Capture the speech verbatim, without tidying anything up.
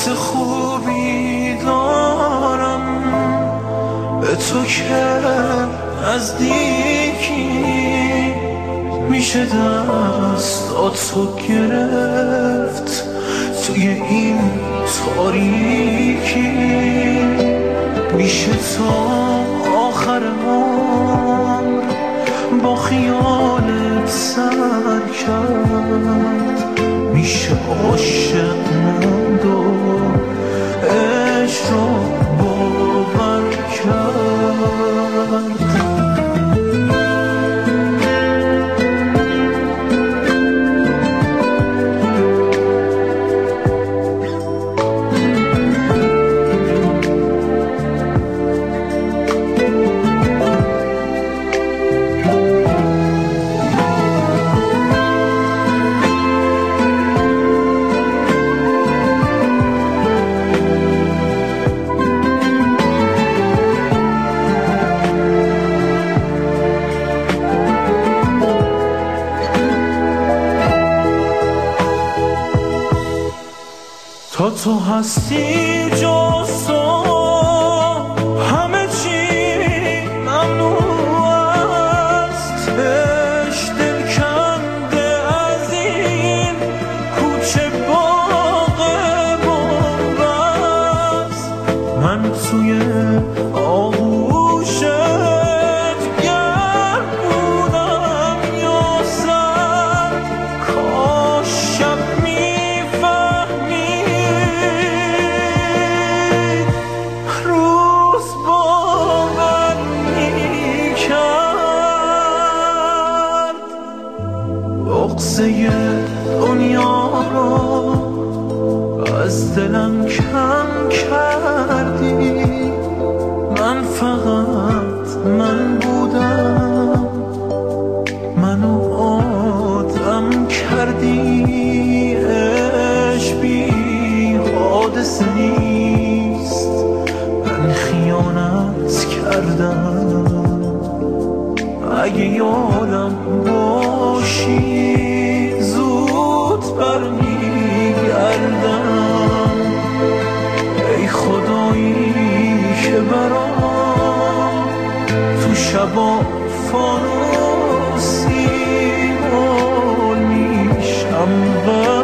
حس خوبی دارم به تو که نزدیکی میشه دستاتو گرفت توی این تاریکی، میشه تا آخر عمر با خیالت سر کرد، میشه عاشق موند و عشق رو باور کرد. تا تو هستی جز تو همه چی ممنوع است، عشق دلکنده از این کوچه باغ بنبست. من توی آغوشت گرم بودم یا سرد، کاش شب بغضه دنیا رو از دلم کم کردی، من فقط من بودم، منو آدم کردی. عشق بی حادثه نیست، من خیانت کردم، اگه یادم باشی زود برمیگردم. ای خدایی که برام تو شبا فانوسی مول میشم.